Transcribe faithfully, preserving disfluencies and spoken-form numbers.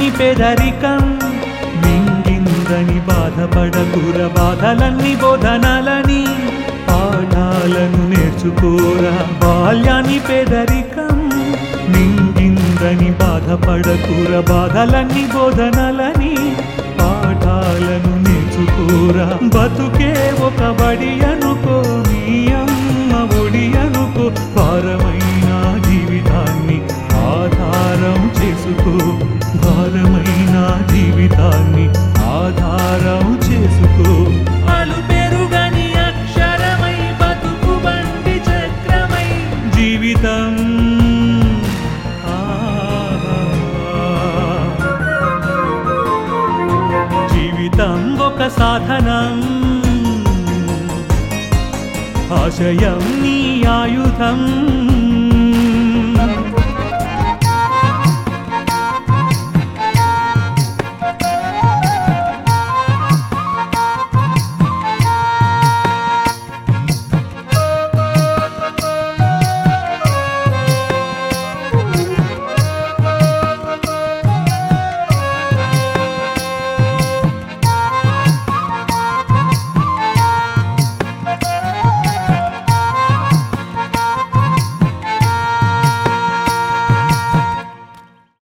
బాల్యాన్ని పేదరికం మింగిందని బాధపడకుర బాధలన్నీ బోధనలని పాఠాలను నేర్చుకోరా బాల్యాన్ని పేదరికం మింగిందని బాధపడకుర బాధలన్నీ బోధనలని పాఠాలను నేర్చుకోరా బతుకే ఒక బడి అనుకో నీ అమ్మ ఒడి అనుకో భారమైన జీవితాన్ని ఆధారం చేసుకో భారమైన జీవితాన్ని ఆధారం చేసుకో అలు పెరుగని అక్షరమై బతుకు బండి చక్రమై జీవితం జీవితం ఒక సాధనం ఆశయం నీ ఆయుధం